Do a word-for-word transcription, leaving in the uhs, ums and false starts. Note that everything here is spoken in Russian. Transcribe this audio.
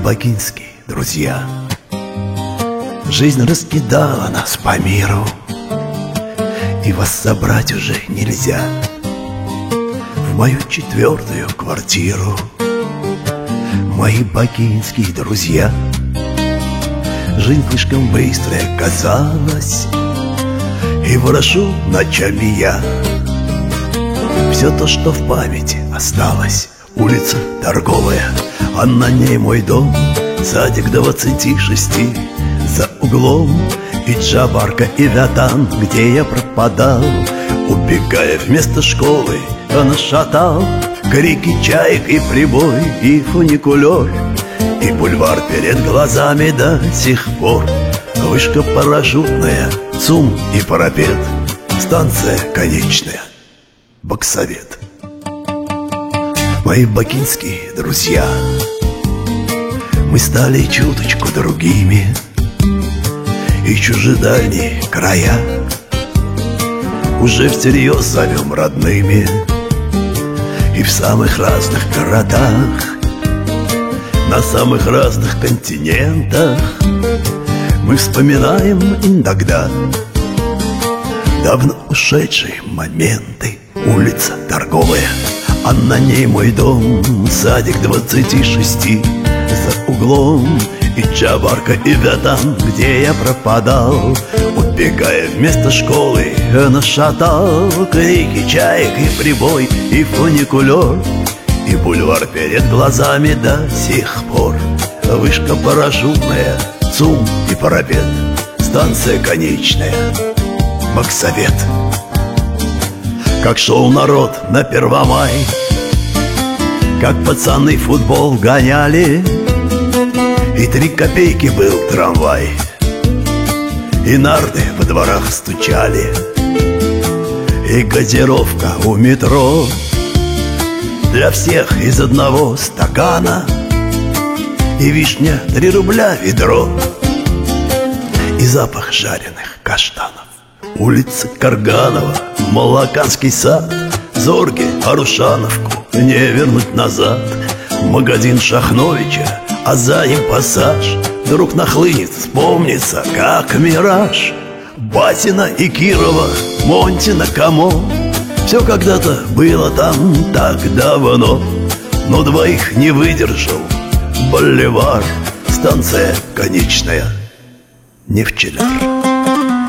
бакинские друзья. Жизнь раскидала нас по миру, и вас собрать уже нельзя. В мою четвертую квартиру мои бакинские друзья. Жизнь слишком быстрая казалась, и ворошу ночами я все то, что в памяти осталось. Улица Торговая, а на ней мой дом, садик двадцати шести, за углом и Джабарка, и Вятан, где я пропадал, убегая вместо школы, она шатал. Крики чаек и прибой, и фуникулер, и бульвар перед глазами до сих пор. Вышка парашютная, ЦУМ и парапет, станция конечная, Баксовет. Мои бакинские друзья, мы стали чуточку другими, и чужедальние края уже всерьез зовем родными. И в самых разных городах, на самых разных континентах мы вспоминаем иногда давно ушедшие моменты. Улица Торговая, а на ней мой дом, садик двадцати шести, за углом и Джабарка, и Вятан, где я пропадал, убегая вместо школы, она шатал. Крики чаек и прибой, и фуникулер, и бульвар перед глазами до сих пор. Вышка парашютная, ЦУМ и парапет, станция конечная, Баксовет. Как шел народ на Первомай, как пацаны футбол гоняли, и три копейки был трамвай, и нарды во дворах стучали, и газировка у метро для всех из одного стакана, и вишня три рубля ведро, и запах жареных каштанов. Улица Карганова, Малаканский сад, Зорги, Арушановку не вернуть назад. Магазин Шахновича, а за ним пассаж. Вдруг нахлынет, вспомнится, как мираж. Басина и Кирова, Монтина, Камо. Все когда-то было там так давно, но двоих не выдержал Боливар, станция конечная, Нефтьчелар.